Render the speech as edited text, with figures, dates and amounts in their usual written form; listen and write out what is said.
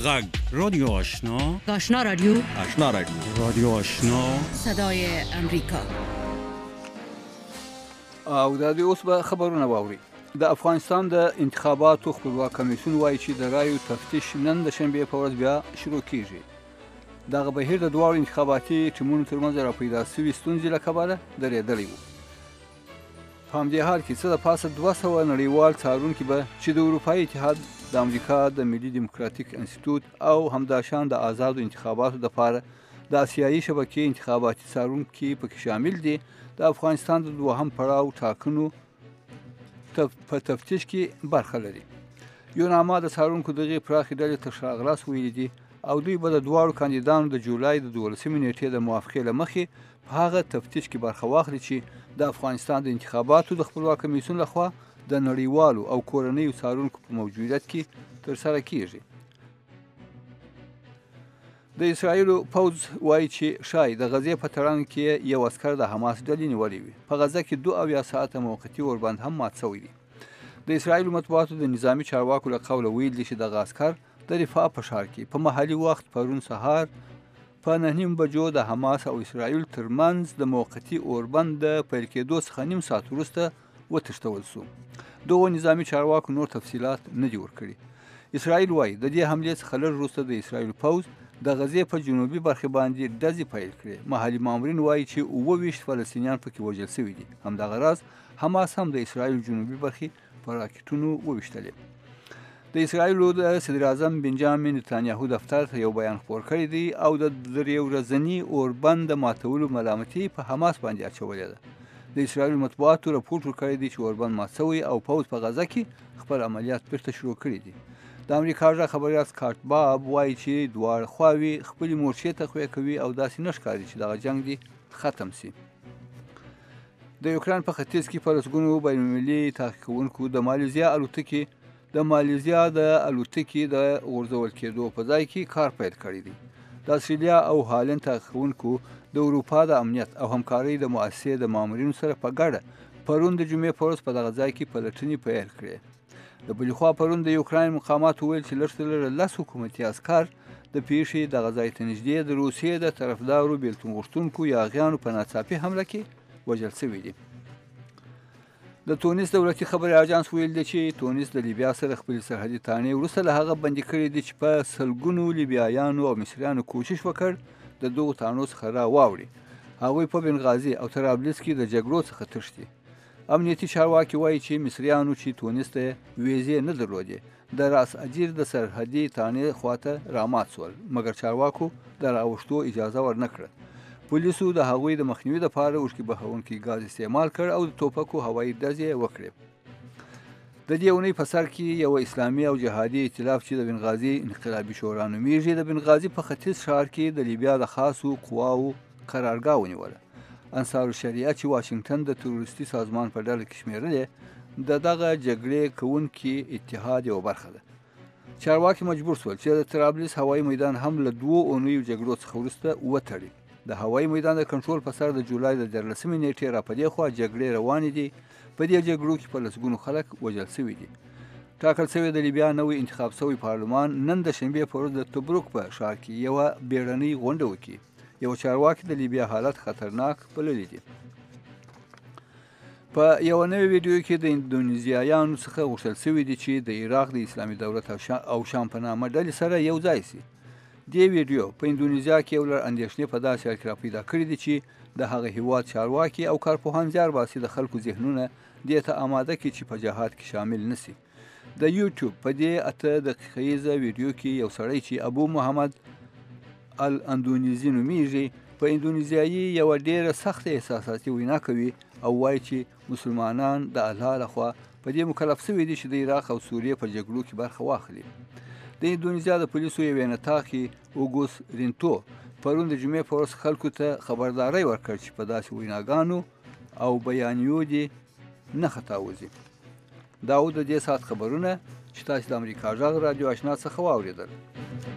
غږ رادیو آشنا رادیو رادیو آشنا صدای امریکا. او دا اوس به خبرونه واوري. د افغانستان د انتخاباتو خپلواک کمیسیون وایي چې د رایو تفتیش نن د شنبې په ورځ بیا شروع کیږي. دغه بهیر د دوه انتخاباتي ټیمونو ترمنځ راپیدا شوې ستونزې له کبله درېدلی و. په همدې حال کې څه د پاسه 200 نړیوال څارونکي به چې د اروپایي اتحاد، د امریکا د ملي دیموکراتیک انسټیټیوټ او همداشان د آزادو انتخاباتو لپاره د آسیایي شبکې انتخاباتي څارونکي پکې شامل دي، د افغانستان د دوهم پړاو ټاکنو په تفتیش کې برخه لري. یو نامه د څارونکو دغې پراخې ډلې تر شا اغلاس ویلي دي او دوی به د دواړو کاندیدانو د جولای د 12 نیټې د موافقې له مخې په هغه تفتیش کې برخه واخلي چې د افغانستان د انتخاباتو د خپلواک کمیسیون لخوا د نړیوالو او کورنیو څارونکو په موجودیت کې ترسره کیږي. د اسرائیلو پوځ وایي چې شاید د غزې په تړاو کې یو عسکر د حماس ډلې نیولی وي. په غزه کې 72 ساعته موقتي اوربند هم مات شوی دی. د اسرائیلو مطبوعاتو د نظامی چارواکو له قوله ویل دي چې دغه عسکر د رفاه په ښار کې په محلي وخت پرون سهار په 9 بجو د حماس او اسرائیل ترمنځ د موقتي اوربند د پیل کېدو څخه نیم ساعت وروسته وتښتول شو. دغو نظامی چارواکو نور تفصیلات نه دي ورکړي. اسرائیل وایي د دې حملې څخه لږ وروسته د اسرائیل پوځ د غزې په جنوبي برخې باندې ډزې پیل کړې. محلي مامورین وایي چې 29 فلسطینیان پکې وژل شوي دي. همدغه راز حماس هم د اسرائیل جنوبي برخې په راکټونو وویشتلې. د اسرائیلو د صدر اعظم بنجامین نتانیاهو دفتر ته یو بیان خپور کړی دی او د 3 ورځني اوربند د ماتولو ملامتي په حماس باندې اچولې ده. د اسرائیل مطبوعاتو راپور ورکړی دی چې اوربند مات شوی او پوځ په غزه کې خپل عملیات بیرته شروع کړي دي. د امریکا ژغ خبریال سکاټ باب وایي چې دواړه خواوې خپلې مورچې تقویه کوي او داسې نه ښکاري چې دغه جنګ دې ختم شي. د یوکران په ختیځ کې په لسګونو بینالمللي تحقیقونکو د مالیزیا د الوتکې د غورځول کېدو په ځای کې کار پیل کړی دی. د استرالیا او هالند تحقیقونکو د اروپا د امنیت او همکارۍ د مؤسسې د مامورینو سره په ګډه پرون د جمعې په ورځ په دغه ځای کې پلټنې پیل کړې. د بلې خوا پرون د یوکراین مقاماتو ویل چې لږ تر لږه 10 حکومتي عسکر د پیښې دغه ځای ته نږدې د روسیې د طرفدارو بېلتون غوښتونکو یاغیانو په ناڅاپي حمله کې وژل شوي دي. د تونس دولتي خبري اژانس ویل دی چې تونس د لیبیا سره خپل سرحدي تانې وروسته له هغه بندي کړي دي چې په سلګونو لیبیایانو او مصریانو کوشش وکړ د دغو تانو څخه را واوړي. هغوی په بنغازي او طرابلس کې د جګړو څخه تښتي. امنیتي چارواکي وایي چې مصریانو چې تونس ته ویزې نه درلودې د راس اجیر د سرحدي تانې خواته رامات شول، مګر چارواکو د راوښتو اجازه ورنه کړه. پولیسو د هغوی د مخنیوي لپاره اوښکې بهونکي ګاز استعمال کړ او د توپکو هوایي ډزې وکړې. د دې اونۍ په سر کې یو اسلامي او جهادي ائتلاف چې د بنغازي انقلابي شورا نومیږي د بنغازي په ختیځ ښار کې د لیبیا د خاصو قواو قرارګاه ونیوله. انصار الشریعه چې واشنګټن د تروریستي سازمان په ډله کې شمیرلې د دغه جګړې کوونکي اتحاد یوه برخه ده. چارواکي مجبور شول چې د طرابلس هوایي میدان هم له 2 اونیو جګړو څخه وروسته وتړي. د هوایي میدان د کنټرول په سر د جولای د 14 نیټې را په دې خوا جګړې روانې دي. په دې جګړو کې په لسګونو خلک وژل شوي دي. ټاکل شوی د لیبیا نوی انتخاب شوی پارلمان نن د شنبې په ورځ د تبروک په ښار کې یوه بیړنۍ غونډه وکړي. یو چارواکي د لیبیا حالت خطرناک بللی دي. په یو نوې ویډیو کې د اندونیزیایانو څخه غوښتل شوي دي چې د عراق د اسلامي دولت او شام په نامه ډلې سره یو ځای شي. دې ویډیو په اندونیزیا کې یو لړ اندېښنې په داسې حال کې را پیدا کړي دي چې د هغه هیواد چارواکي او کارپوهان زیار باسي د خلکو ذهنونه دې ته آماده کړي چې په جهاد کې شامل نشي. د یوټیوب په دې 8 دقیقیزه ویډیو کې یو سړی چې ابو محمد الاندونیزي نومیږي په اندونیزیایي یوه ډېره سخته احساساتي وینا کوي او وایي چې مسلمانان د الله لخوا په دې مکلف شوي دي چې د عراق او سوریې په جګړو کې برخه واخلي. د اندونیزیا د پولیسو یوې نطاقي اوګوس رینتو پرون د جمعې په ورځ خلکو ته خبرداری ورکړ چې په داسې ویناګانو او بیانیو دې نه خطا وځي. دا و د دې ساعت خبرونه چې تاسو د امریکا ژغ رادیو آشنا څخه واورېدل.